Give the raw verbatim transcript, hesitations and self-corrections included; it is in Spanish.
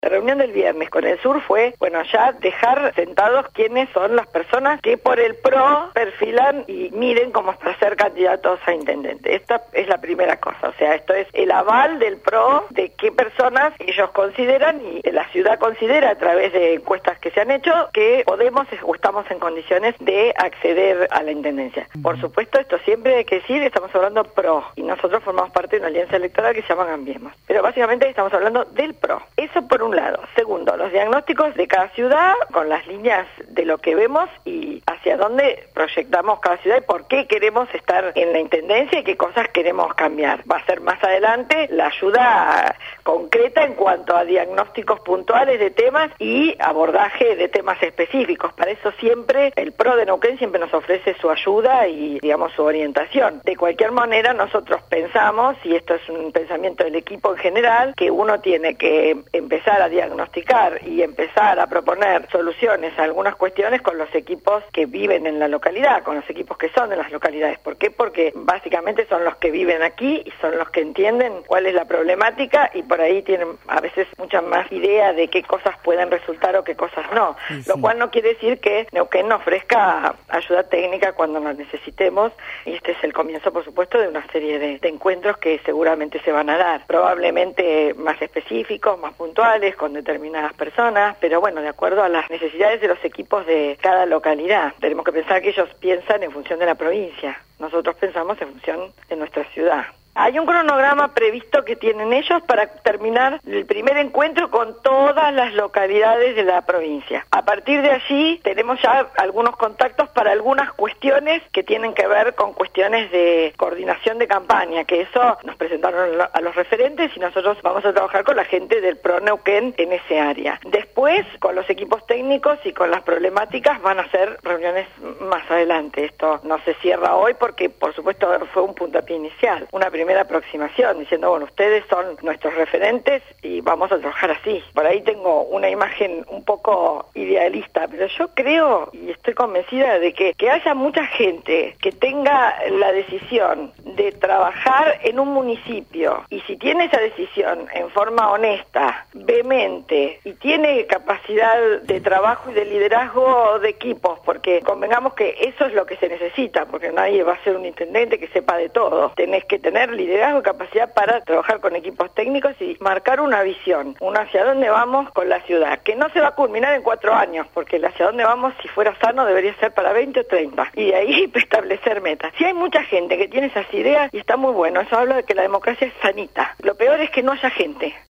La reunión del viernes con el sur fue, bueno, ya dejar sentados quiénes son las personas que por el PRO perfilan y miren como para ser candidatos a intendente. Esta es la primera cosa, o sea, esto es el aval del PRO de qué personas ellos consideran y la ciudad considera a través de encuestas que se han hecho que podemos o estamos en condiciones de acceder a la intendencia. Por supuesto, esto siempre hay que decir, estamos hablando PRO y nosotros formamos parte de una alianza electoral que se llama Cambiemos. Pero básicamente estamos hablando del PRO. Eso por un lado. Segundo, los diagnósticos de cada ciudad con las líneas de lo que vemos y hacia dónde proyectamos cada ciudad y por qué queremos estar en la intendencia y qué cosas queremos cambiar. Va a ser más adelante la ayuda concreta en cuanto a diagnósticos puntuales de temas y abordaje de temas específicos. Para eso siempre el PRO de Neuquén siempre nos ofrece su ayuda y, digamos, su orientación. De cualquier manera, nosotros pensamos, y esto es un pensamiento del equipo en general, que uno tiene que empezar a diagnosticar y empezar a proponer soluciones a algunas cuestiones con los equipos que viven en la localidad, con los equipos que son de las localidades. ¿Por qué? Porque básicamente son los que viven aquí y son los que entienden cuál es la problemática y por ahí tienen a veces mucha más idea de qué cosas pueden resultar o qué cosas no. Sí, sí. Lo cual no quiere decir que Neuquén no ofrezca ayuda técnica cuando nos necesitemos, y este es el comienzo, por supuesto, de una serie de, de encuentros que seguramente se van a dar, probablemente más específicos, más puntuales, con determinadas personas, pero bueno, de acuerdo a las necesidades de los equipos de cada localidad. Tenemos que pensar que ellos piensan en función de la provincia, nosotros pensamos en función de nuestra ciudad. Hay un cronograma previsto que tienen ellos para terminar el primer encuentro con todas las localidades de la provincia. A partir de allí tenemos ya algunos contactos para algunas cuestiones que tienen que ver con cuestiones de coordinación de campaña, que eso nos presentaron a los referentes y nosotros vamos a trabajar con la gente del PRO Neuquén en ese área. Después, con los equipos técnicos y con las problemáticas van a ser reuniones más adelante. Esto no se cierra hoy porque, por supuesto, fue un puntapié inicial. Una primera aproximación, diciendo, bueno, ustedes son nuestros referentes y vamos a trabajar así. Por ahí tengo una imagen un poco idealista, pero yo creo y estoy convencida de que, que haya mucha gente que tenga la decisión de trabajar en un municipio y si tiene esa decisión en forma honesta, vehemente y tiene capacidad de trabajo y de liderazgo de equipos, porque convengamos que eso es lo que se necesita, porque nadie va a ser un intendente que sepa de todo. Tenés que tener liderazgo y capacidad para trabajar con equipos técnicos y marcar una visión, un hacia dónde vamos con la ciudad, que no se va a culminar en cuatro años, porque el hacia dónde vamos, si fuera sano, debería ser para veinte o treinta, y de ahí establecer metas. Si hay mucha gente que tiene esas ideas, y está muy bueno, eso habla de que la democracia es sanita. Lo peor es que no haya gente.